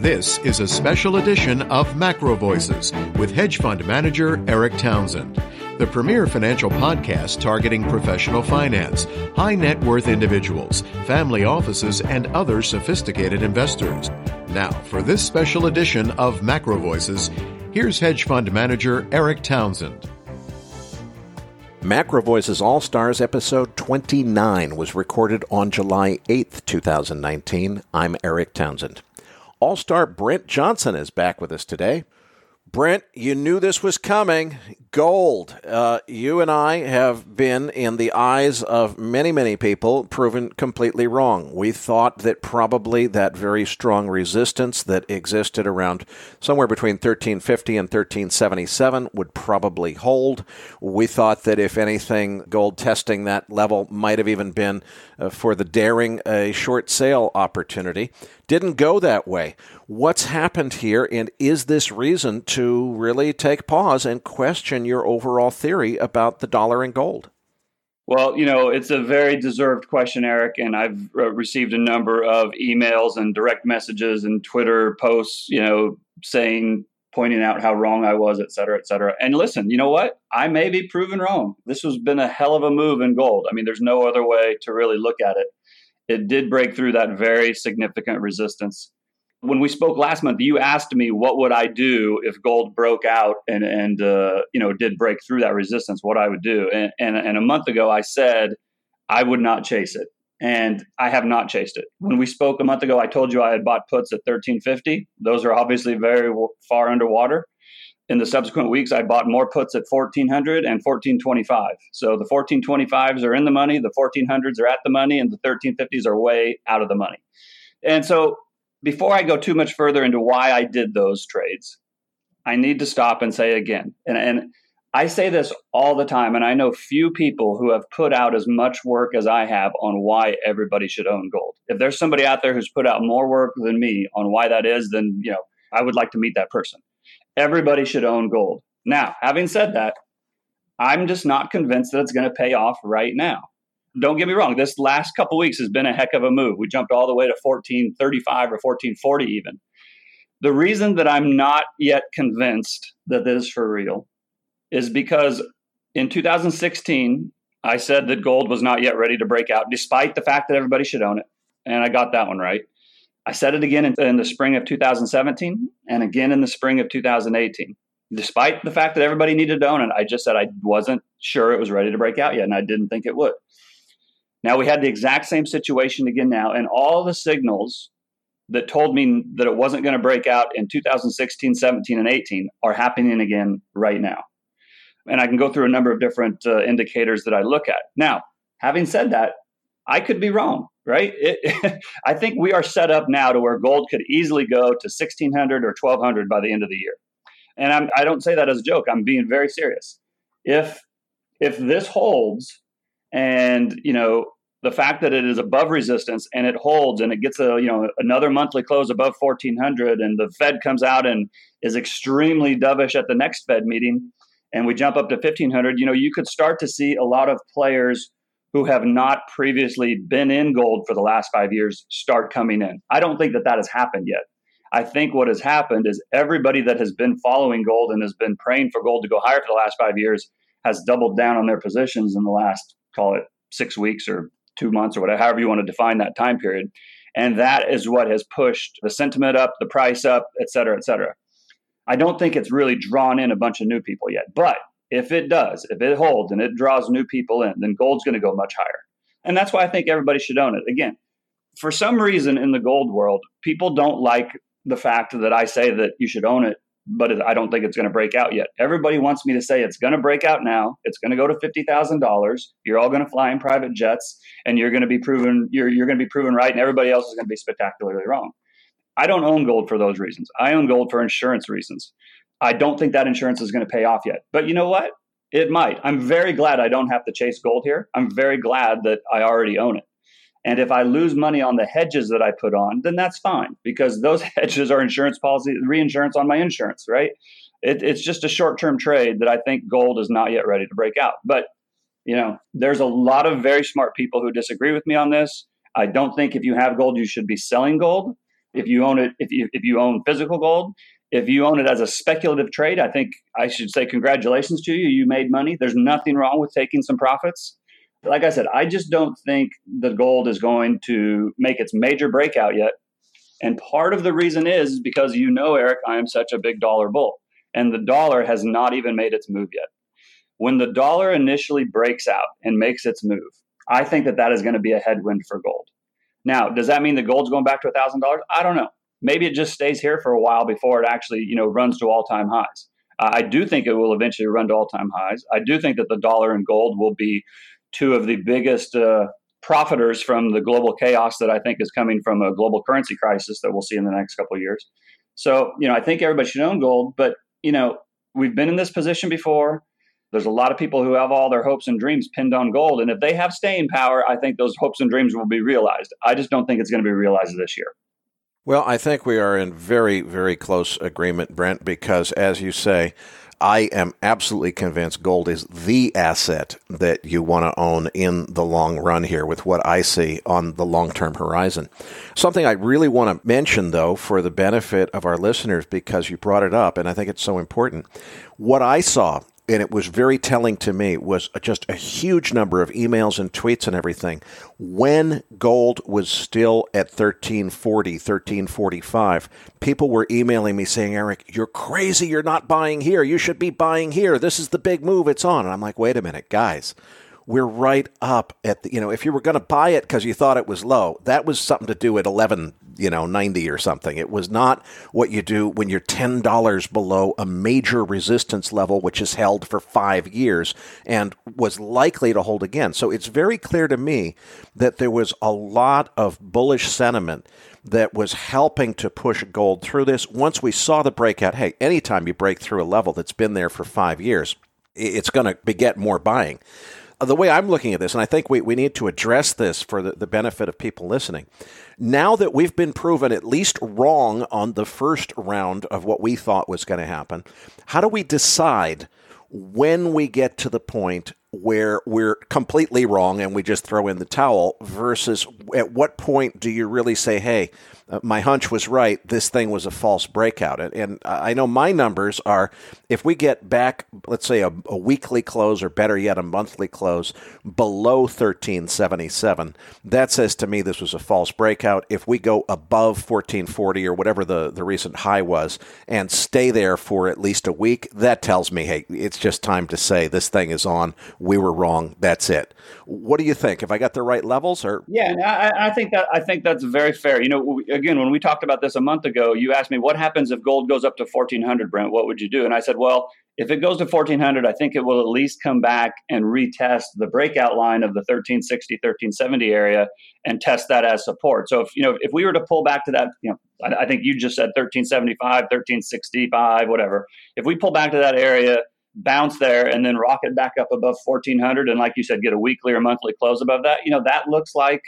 This is a special edition of Macro Voices with hedge fund manager Eric Townsend, the premier financial podcast targeting professional finance, high net worth individuals, family offices, and other sophisticated investors. Now, for this special edition of Macro Voices, here's hedge fund manager Eric Townsend. Macro Voices All-Stars episode 29 was recorded on July 8th, 2019. I'm Eric Townsend. All-Star Brent Johnson is back with us today. Brent, you knew this was coming. Gold. You and I have been, in the eyes of many, many people, proven completely wrong. We thought that probably that very strong resistance that existed around somewhere between 1350 and 1377 would probably hold. We thought that, if anything, gold testing that level might have even been, for the daring, a short sale opportunity. Didn't go that way. What's happened here, and is this reason to really take pause and question your overall theory about the dollar and gold? Well, it's a very deserved question, Eric, and I've received a number of emails and direct messages and Twitter posts, pointing out how wrong I was, et cetera, et cetera. And listen, you know what? I may be proven wrong. This has been a hell of a move in gold. I mean, there's no other way to really look at it. It did break through that very significant resistance. When we spoke last month, you asked me what would I do if gold broke out and did break through that resistance, what I would do. And a month ago, I said I would not chase it. And I have not chased it. When we spoke a month ago, I told you I had bought puts at 1350. Those are obviously very far underwater. In the subsequent weeks, I bought more puts at 1400 and 1425. So the 1425s are in the money, the 1400s are at the money, and the 1350s are way out of the money. And so before I go too much further into why I did those trades, I need to stop and say again, and I say this all the time, and I know few people who have put out as much work as I have on why everybody should own gold. If there's somebody out there who's put out more work than me on why that is, then I would like to meet that person. Everybody should own gold. Now, having said that, I'm just not convinced that it's going to pay off right now. Don't get me wrong. This last couple weeks has been a heck of a move. We jumped all the way to 1435 or 1440 even. The reason that I'm not yet convinced that this is for real is because in 2016, I said that gold was not yet ready to break out, despite the fact that everybody should own it. And I got that one right. I said it again in the spring of 2017 and again in the spring of 2018. Despite the fact that everybody needed to own it, I just said I wasn't sure it was ready to break out yet, and I didn't think it would. Now, we had the exact same situation again now, and all the signals that told me that it wasn't going to break out in 2016, 17, and 18 are happening again right now. And I can go through a number of different indicators that I look at. Now, having said that, I could be wrong, right? I think we are set up now to where gold could easily go to 1,600 or 1,200 by the end of the year. And I don't say that as a joke. I'm being very serious. If this holds, and the fact that it is above resistance and it holds and it gets another monthly close above 1,400, and the Fed comes out and is extremely dovish at the next Fed meeting, and we jump up to 1,500, you could start to see a lot of players who have not previously been in gold for the last 5 years start coming in. I don't think that has happened yet. I think what has happened is everybody that has been following gold and has been praying for gold to go higher for the last 5 years has doubled down on their positions in the last, call it 6 weeks or 2 months or whatever, however you want to define that time period. And that is what has pushed the sentiment up, the price up, et cetera, et cetera. I don't think it's really drawn in a bunch of new people yet. But if it does, if it holds and it draws new people in, then gold's going to go much higher. And that's why I think everybody should own it. Again, for some reason in the gold world, people don't like the fact that I say that you should own it, but I don't think it's going to break out yet. Everybody wants me to say it's going to break out now. It's going to go to $50,000. You're all going to fly in private jets, and you're going to be proven right, and everybody else is going to be spectacularly wrong. I don't own gold for those reasons. I own gold for insurance reasons. I don't think that insurance is going to pay off yet. But you know what? It might. I'm very glad I don't have to chase gold here. I'm very glad that I already own it. And if I lose money on the hedges that I put on, then that's fine, because those hedges are insurance policy, reinsurance on my insurance, right? It's just a short-term trade that I think gold is not yet ready to break out. But, there's a lot of very smart people who disagree with me on this. I don't think if you have gold, you should be selling gold. If you own it, if you own physical gold, if you own it as a speculative trade, I think I should say congratulations to you. You made money. There's nothing wrong with taking some profits. Like I said, I just don't think the gold is going to make its major breakout yet. And part of the reason is because Eric, I am such a big dollar bull. And the dollar has not even made its move yet. When the dollar initially breaks out and makes its move, I think that is going to be a headwind for gold. Now, does that mean the gold's going back to $1,000? I don't know. Maybe it just stays here for a while before it actually, runs to all-time highs. I do think it will eventually run to all-time highs. I do think that the dollar and gold will be two of the biggest profiters from the global chaos that I think is coming from a global currency crisis that we'll see in the next couple of years. So, I think everybody should own gold, but, we've been in this position before. There's a lot of people who have all their hopes and dreams pinned on gold. And if they have staying power, I think those hopes and dreams will be realized. I just don't think it's going to be realized this year. Well, I think we are in very, very close agreement, Brent, because as you say, I am absolutely convinced gold is the asset that you want to own in the long run here with what I see on the long-term horizon. Something I really want to mention, though, for the benefit of our listeners, because you brought it up, and I think it's so important. What I saw, and it was very telling to me, was just a huge number of emails and tweets and everything. When gold was still at 1340, 1345, people were emailing me saying, Eric, you're crazy. You're not buying here. You should be buying here. This is the big move. It's on. And I'm like, wait a minute, guys. We're right up at the, if you were going to buy it because you thought it was low, that was something to do at 1190 or something. It was not what you do when you're $10 below a major resistance level, which is held for 5 years and was likely to hold again. So it's very clear to me that there was a lot of bullish sentiment that was helping to push gold through this. Once we saw the breakout, hey, anytime you break through a level that's been there for 5 years, it's going to beget more buying. The way I'm looking at this, and I think we need to address this for the benefit of people listening, now that we've been proven at least wrong on the first round of what we thought was going to happen, how do we decide when we get to the point where we're completely wrong and we just throw in the towel versus at what point do you really say, hey, my hunch was right, this thing was a false breakout? And I know my numbers are, if we get back, let's say a weekly close or better yet a monthly close below 1377, that says to me this was a false breakout. If we go above 1440 or whatever the recent high was and stay there for at least a week, that tells me, hey, it's just time to say this thing is on. We were wrong. That's it. What do you think? Have I got the right levels? Or yeah, I think that's very fair. Again, when we talked about this a month ago, you asked me what happens if gold goes up to 1400, Brent. What would you do? And I said, well, if it goes to 1400, I think it will at least come back and retest the breakout line of the 1360, 1370 area and test that as support. So if we were to pull back to that, I think you just said 1375, 1365, whatever. If we pull back to that area, bounce there, and then rocket back up above 1400, and like you said, get a weekly or monthly close above that, that looks like,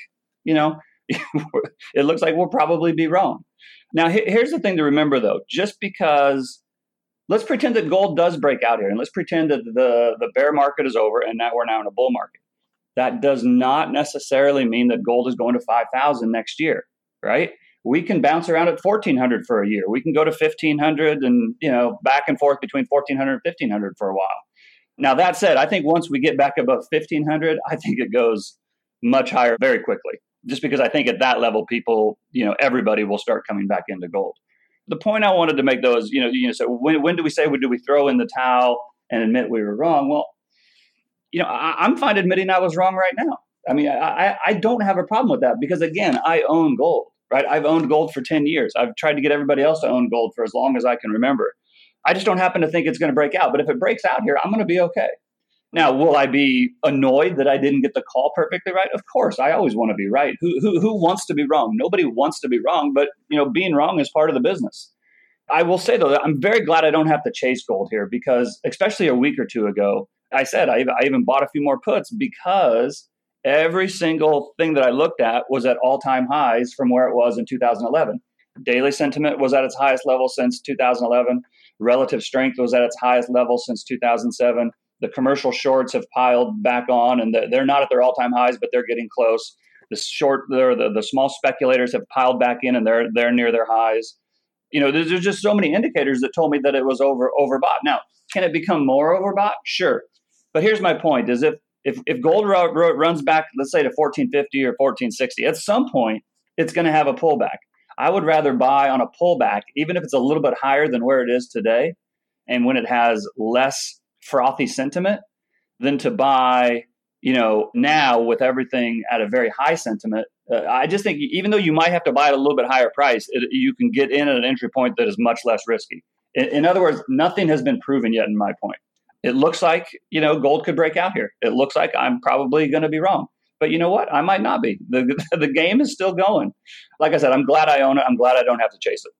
it looks like we'll probably be wrong. Now, here's the thing to remember, though. Just because, let's pretend that gold does break out here, and let's pretend that the bear market is over, and now we're in a bull market. That does not necessarily mean that gold is going to 5,000 next year, right? We can bounce around at 1,400 for a year. We can go to 1,500 and, back and forth between 1,400 and 1,500 for a while. Now, that said, I think once we get back above 1,500, I think it goes much higher very quickly, just because I think at that level, people, everybody will start coming back into gold. The point I wanted to make, though, is, so when do we say, do we throw in the towel and admit we were wrong? Well, I'm fine admitting I was wrong right now. I mean, I don't have a problem with that because, again, I own gold. Right? I've owned gold for 10 years. I've tried to get everybody else to own gold for as long as I can remember. I just don't happen to think it's going to break out. But if it breaks out here, I'm going to be okay. Now, will I be annoyed that I didn't get the call perfectly right? Of course, I always want to be right. Who wants to be wrong? Nobody wants to be wrong, but being wrong is part of the business. I will say, though, that I'm very glad I don't have to chase gold here because, especially a week or two ago, I said I even bought a few more puts because every single thing that I looked at was at all-time highs from where it was in 2011. Daily sentiment was at its highest level since 2011. Relative strength was at its highest level since 2007. The commercial shorts have piled back on, and they're not at their all-time highs, but they're getting close. The small speculators have piled back in, and they're near their highs. There's just so many indicators that told me that it was overbought. Now, can it become more overbought? Sure. But here's my point: is if gold runs back, let's say to 1450 or 1460, at some point it's going to have a pullback. I would rather buy on a pullback, even if it's a little bit higher than where it is today, and when it has less frothy sentiment, than to buy, now with everything at a very high sentiment. I just think even though you might have to buy at a little bit higher price, you can get in at an entry point that is much less risky. In other words, nothing has been proven yet in my point. It looks like, gold could break out here. It looks like I'm probably going to be wrong. But you know what? I might not be. The game is still going. Like I said, I'm glad I own it. I'm glad I don't have to chase it.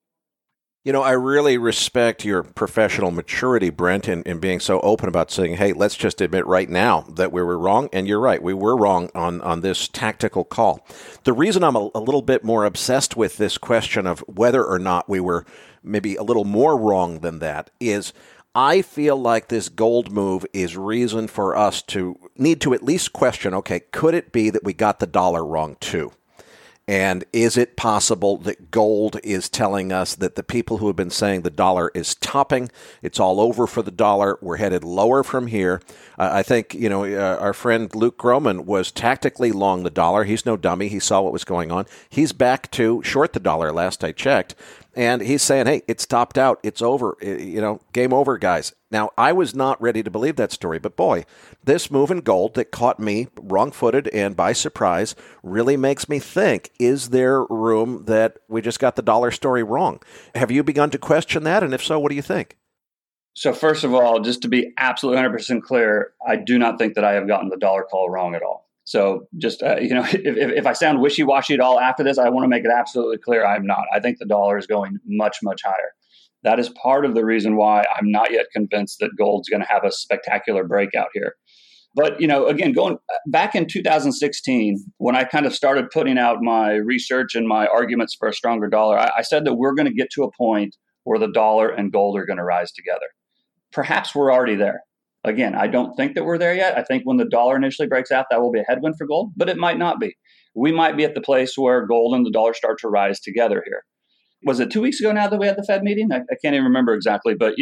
I really respect your professional maturity, Brent, in being so open about saying, hey, let's just admit right now that we were wrong. And you're right. We were wrong on this tactical call. The reason I'm a little bit more obsessed with this question of whether or not we were maybe a little more wrong than that is I feel like this gold move is reason for us to need to at least question, okay, could it be that we got the dollar wrong too? And is it possible that gold is telling us that the people who have been saying the dollar is topping, it's all over for the dollar, we're headed lower from here? I think, our friend Luke Groman was tactically long the dollar. He's no dummy. He saw what was going on. He's back to short the dollar last I checked. And he's saying, hey, it's topped out. It's over. Game over, guys. Now, I was not ready to believe that story, but boy, this move in gold that caught me wrong-footed and by surprise really makes me think, is there room that we just got the dollar story wrong? Have you begun to question that? And if so, what do you think? So first of all, just to be absolutely 100% clear, I do not think that I have gotten the dollar call wrong at all. So just, if I sound wishy-washy at all after this, I want to make it absolutely clear I'm not. I think the dollar is going much, much higher. That is part of the reason why I'm not yet convinced that gold's going to have a spectacular breakout here. But, again, going back in 2016, when I kind of started putting out my research and my arguments for a stronger dollar, I said that we're going to get to a point where the dollar and gold are going to rise together. Perhaps we're already there. Again, I don't think that we're there yet. I think when the dollar initially breaks out, that will be a headwind for gold, but it might not be. We might be at the place where gold and the dollar start to rise together here. Was it 2 weeks ago now that we had the Fed meeting? I can't even remember exactly, but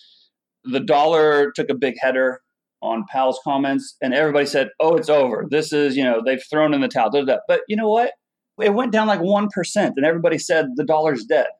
the dollar took a big header on Powell's comments, and everybody said, "Oh, it's over. This is they've thrown in the towel." But you know what? It went down like 1%, and everybody said the dollar's dead.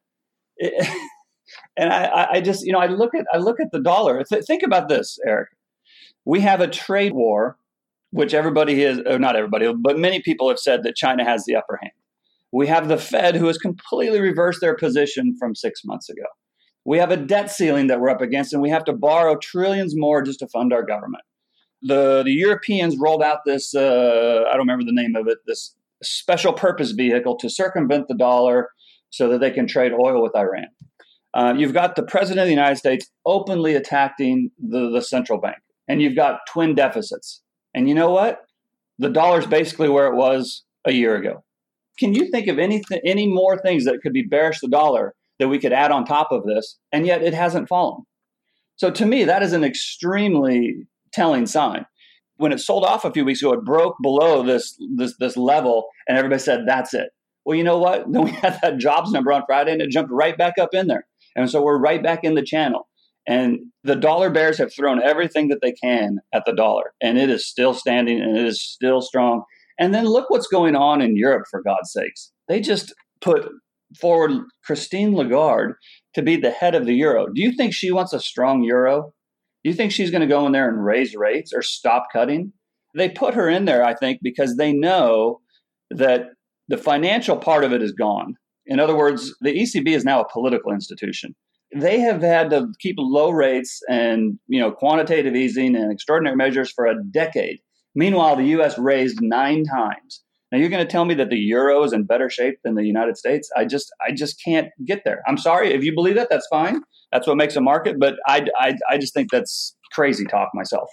And I just I look at the dollar. Think about this, Eric. We have a trade war, which everybody is, or not everybody, but many people have said that China has the upper hand. We have the Fed, who has completely reversed their position from 6 months ago. We have a debt ceiling that we're up against, and we have to borrow trillions more just to fund our government. The Europeans rolled out this, I don't remember the name of it, this special purpose vehicle to circumvent the dollar so that they can trade oil with Iran. You've got the president of the United States openly attacking the central bank, and you've got twin deficits. And you know what? The dollar's basically where it was a year ago. Can you think of any more things that could be bearish the dollar that we could add on top of this, and yet it hasn't fallen? So to me, that is an extremely telling sign. When it sold off a few weeks ago, it broke below this level, and everybody said, that's it. Well, you know what? Then we had that jobs number on Friday, and it jumped right back up in there. And so we're right back in the channel. And the dollar bears have thrown everything that they can at the dollar, and it is still standing, and it is still strong. And then look what's going on in Europe, for God's sakes. They just put forward Christine Lagarde to be the head of the euro. Do you think she wants a strong euro? Do you think she's going to go in there and raise rates or stop cutting? They put her in there, I think, because they know that the financial part of it is gone. In other words, the ECB is now a political institution. They have had to keep low rates and quantitative easing and extraordinary measures for a decade. Meanwhile, the U.S. raised 9 times. Now, you're going to tell me that the euro is in better shape than the United States? I just can't get there. I'm sorry. If you believe that, that's fine. That's what makes a market. But I just think that's crazy talk myself.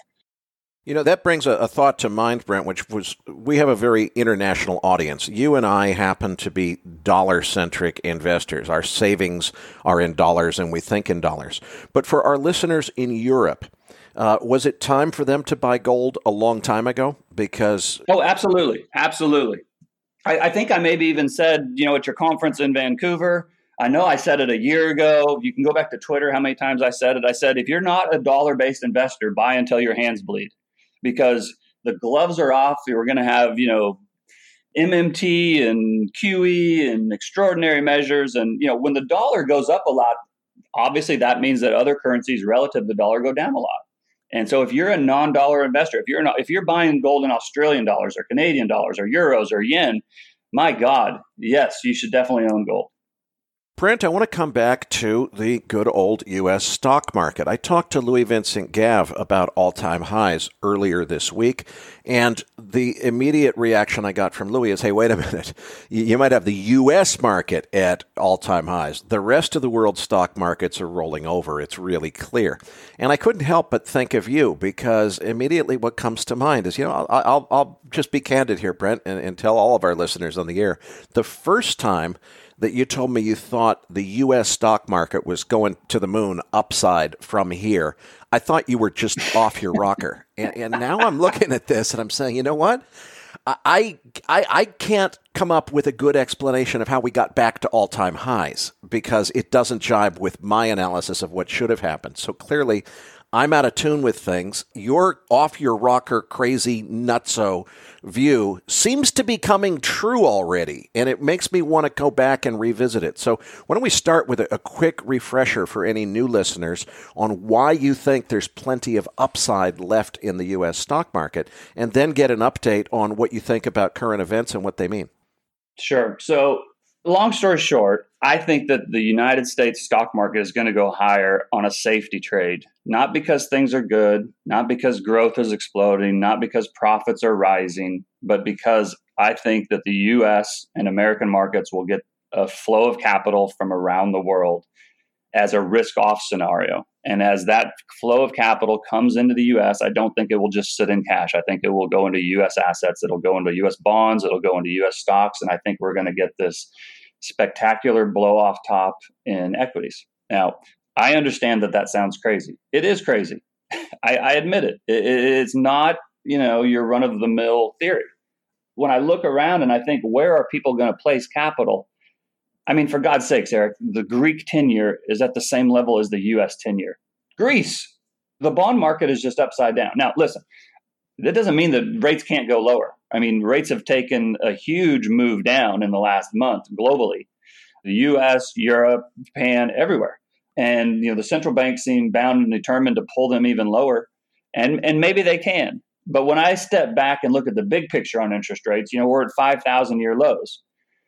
That brings a thought to mind, Brent, which was we have a very international audience. You and I happen to be dollar-centric investors. Our savings are in dollars, and we think in dollars. But for our listeners in Europe, was it time for them to buy gold a long time ago? Because absolutely. I think I maybe even said, at your conference in Vancouver, I know I said it a year ago. You can go back to Twitter, how many times I said it. I said, if you're not a dollar-based investor, buy until your hands bleed, because the gloves are off. We're going to have, MMT and QE and extraordinary measures. And, when the dollar goes up a lot, obviously that means that other currencies relative to the dollar go down a lot. And so if you're a non-dollar investor, if you're buying gold in Australian dollars or Canadian dollars or euros or yen, my God, yes, you should definitely own gold. Brent, I want to come back to the good old U.S. stock market. I talked to Louis Vincent Gav about all-time highs earlier this week, and the immediate reaction I got from Louis is, hey, wait a minute. You might have the U.S. market at all-time highs. The rest of the world's stock markets are rolling over. It's really clear. And I couldn't help but think of you, because immediately what comes to mind is, I'll just be candid here, Brent, and tell all of our listeners on the air, the first time that you told me you thought the U.S. stock market was going to the moon upside from here, I thought you were just off your rocker. And now I'm looking at this and I'm saying, you know what? I can't come up with a good explanation of how we got back to all-time highs, because it doesn't jibe with my analysis of what should have happened. So clearly, I'm out of tune with things. Your off-your-rocker, crazy, nutso view seems to be coming true already, and it makes me want to go back and revisit it. So why don't we start with a quick refresher for any new listeners on why you think there's plenty of upside left in the U.S. stock market, and then get an update on what you think about current events and what they mean. Sure. So long story short, I think that the United States stock market is going to go higher on a safety trade, not because things are good, not because growth is exploding, not because profits are rising, but because I think that the U.S. and American markets will get a flow of capital from around the world as a risk-off scenario. And as that flow of capital comes into the U.S., I don't think it will just sit in cash. I think it will go into U.S. assets. It'll go into U.S. bonds. It'll go into U.S. stocks. And I think we're going to get this spectacular blow off top in equities. Now, I understand that sounds crazy. It is crazy. I admit it. It's not, your run of the mill theory. When I look around and I think, where are people going to place capital? I mean, for God's sakes, Eric, the Greek 10-year is at the same level as the U.S. 10-year. Greece, the bond market is just upside down. Now, listen, that doesn't mean that rates can't go lower. I mean, rates have taken a huge move down in the last month globally. The U.S., Europe, Japan, everywhere. And, the central banks seem bound and determined to pull them even lower. And maybe they can. But when I step back and look at the big picture on interest rates, we're at 5,000-year lows.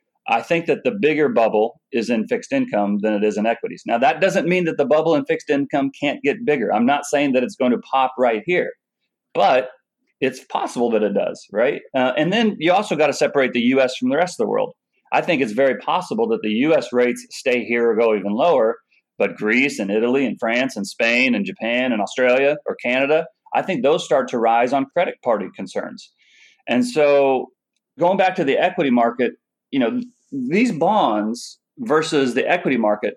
I think that the bigger bubble is in fixed income than it is in equities. Now, that doesn't mean that the bubble in fixed income can't get bigger. I'm not saying that it's going to pop right here, but it's possible that it does, right? And then you also got to separate the U.S. from the rest of the world. I think it's very possible that the U.S. rates stay here or go even lower, but Greece and Italy and France and Spain and Japan and Australia or Canada, I think those start to rise on credit party concerns. And so going back to the equity market, these bonds versus the equity market,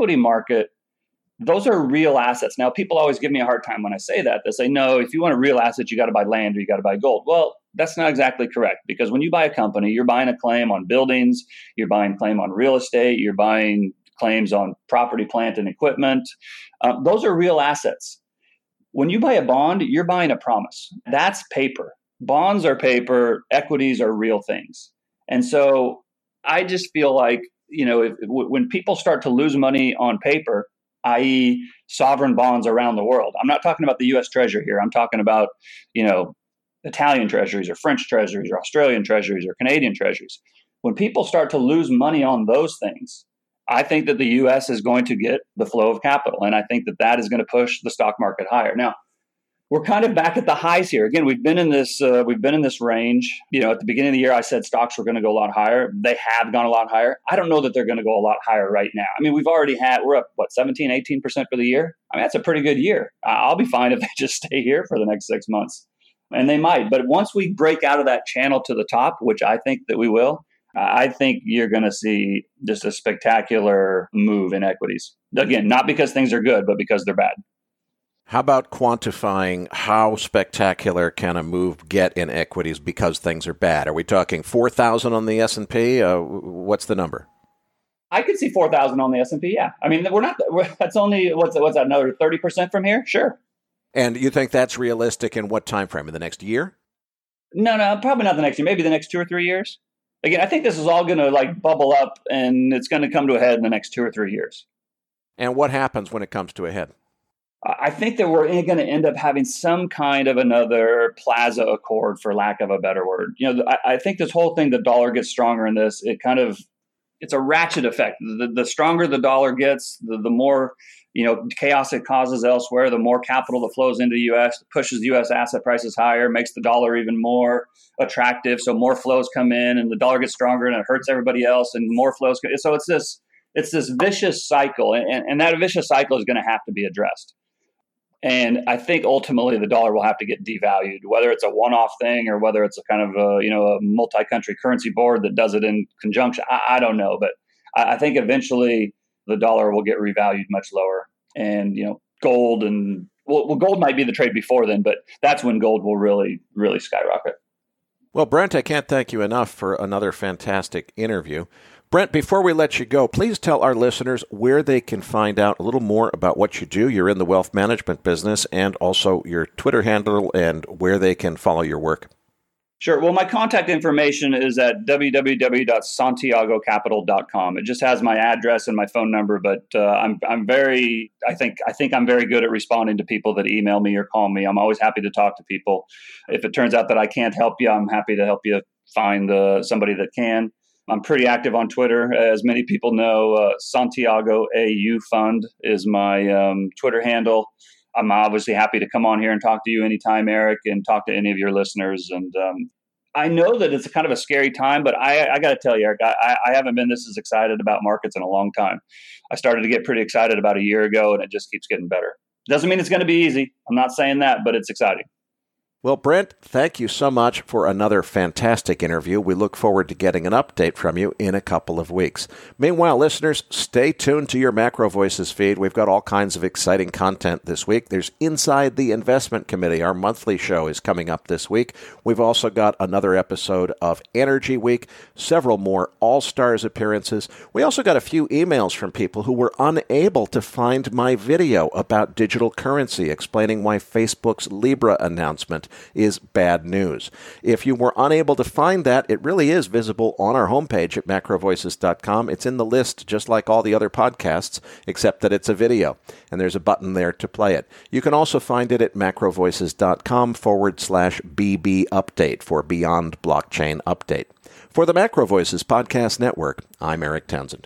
those are real assets. Now, people always give me a hard time when I say that. They say, no, if you want a real asset, you got to buy land or you got to buy gold. Well, that's not exactly correct, because when you buy a company, you're buying a claim on buildings, you're buying a claim on real estate, you're buying claims on property, plant, and equipment. Those are real assets. When you buy a bond, you're buying a promise. That's paper. Bonds are paper. Equities are real things. And so I just feel like, when people start to lose money on paper, i.e. sovereign bonds around the world, I'm not talking about the U.S. Treasury here. I'm talking about, Italian treasuries or French treasuries or Australian treasuries or Canadian treasuries. When people start to lose money on those things, I think that the U.S. is going to get the flow of capital. And I think that is going to push the stock market higher. Now, we're kind of back at the highs here. Again, we've been in this range. At the beginning of the year, I said stocks were going to go a lot higher. They have gone a lot higher. I don't know that they're going to go a lot higher right now. I mean, we're up, 17, 18% for the year? I mean, that's a pretty good year. I'll be fine if they just stay here for the next 6 months. And they might. But once we break out of that channel to the top, which I think that we will, I think you're going to see just a spectacular move in equities. Again, not because things are good, but because they're bad. How about quantifying how spectacular can a move get in equities because things are bad? Are we talking 4,000 on the S&P? What's the number? I could see 4,000 on the S&P, yeah. I mean, that's only, what's that, another 30% from here? Sure. And you think that's realistic in what time frame? In the next year? No, probably not the next year. Maybe the next 2 or 3 years. Again, I think this is all going to bubble up, and it's going to come to a head in the next 2 or 3 years. And what happens when it comes to a head? I think that we're going to end up having some kind of another Plaza Accord, for lack of a better word. I think this whole thing, the dollar gets stronger in this. It's a ratchet effect. The stronger the dollar gets, the more chaos it causes elsewhere, the more capital that flows into the U.S., pushes U.S. asset prices higher, makes the dollar even more attractive. So more flows come in, and the dollar gets stronger, and it hurts everybody else, and more flows come in. So it's this vicious cycle, and that vicious cycle is going to have to be addressed. And I think ultimately the dollar will have to get devalued, whether it's a one-off thing or whether it's a kind of a multi-country currency board that does it in conjunction. I don't know, but I think eventually the dollar will get revalued much lower. And gold gold might be the trade before then, but that's when gold will really, really skyrocket. Well, Brent, I can't thank you enough for another fantastic interview. Brent, before we let you go, please tell our listeners where they can find out a little more about what you do. You're in the wealth management business, and also your Twitter handle and where they can follow your work. Sure. Well, my contact information is at www.santiagocapital.com. It just has my address and my phone number, but I think I'm very good at responding to people that email me or call me. I'm always happy to talk to people. If it turns out that I can't help you, I'm happy to help you find somebody that can. I'm pretty active on Twitter. As many people know, Santiago AU Fund is my Twitter handle. I'm obviously happy to come on here and talk to you anytime, Eric, and talk to any of your listeners. And I know that it's kind of a scary time, but I got to tell you, Eric, I haven't been this as excited about markets in a long time. I started to get pretty excited about a year ago, and it just keeps getting better. Doesn't mean it's going to be easy. I'm not saying that, but it's exciting. Well, Brent, thank you so much for another fantastic interview. We look forward to getting an update from you in a couple of weeks. Meanwhile, listeners, stay tuned to your Macro Voices feed. We've got all kinds of exciting content this week. There's Inside the Investment Committee. Our monthly show is coming up this week. We've also got another episode of Energy Week, several more All-Stars appearances. We also got a few emails from people who were unable to find my video about digital currency, explaining why Facebook's Libra announcement is bad news. If you were unable to find that, it really is visible on our homepage at macrovoices.com. It's in the list just like all the other podcasts, except that it's a video, and there's a button there to play it. You can also find it at macrovoices.com/BB update for Beyond Blockchain Update. For the Macro Voices Podcast Network, I'm Eric Townsend.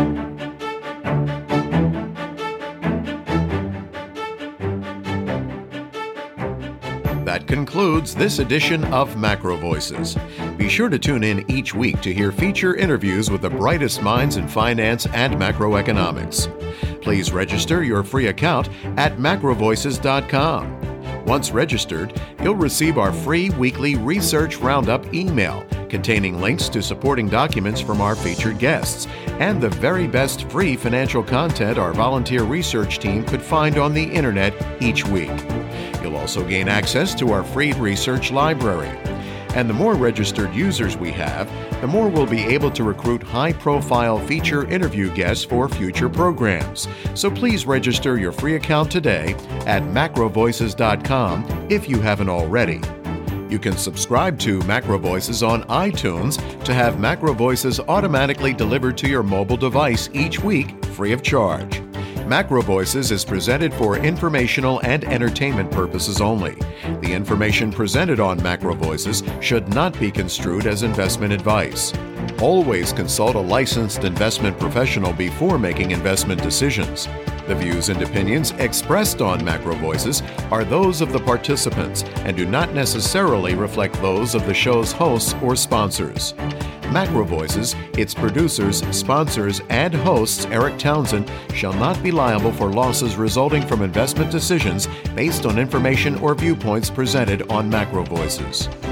That concludes this edition of Macro Voices. Be sure to tune in each week to hear feature interviews with the brightest minds in finance and macroeconomics. Please register your free account at macrovoices.com. Once registered, you'll receive our free weekly Research Roundup email containing links to supporting documents from our featured guests and the very best free financial content our volunteer research team could find on the internet each week. You'll also gain access to our free research library. And the more registered users we have, the more we'll be able to recruit high-profile feature interview guests for future programs. So please register your free account today at macrovoices.com if you haven't already. You can subscribe to Macro Voices on iTunes to have Macro Voices automatically delivered to your mobile device each week free of charge. Macro Voices is presented for informational and entertainment purposes only. The information presented on Macro Voices should not be construed as investment advice. Always consult a licensed investment professional before making investment decisions. The views and opinions expressed on Macro Voices are those of the participants and do not necessarily reflect those of the show's hosts or sponsors. Macro Voices, its producers, sponsors, and hosts, Eric Townsend, shall not be liable for losses resulting from investment decisions based on information or viewpoints presented on Macro Voices.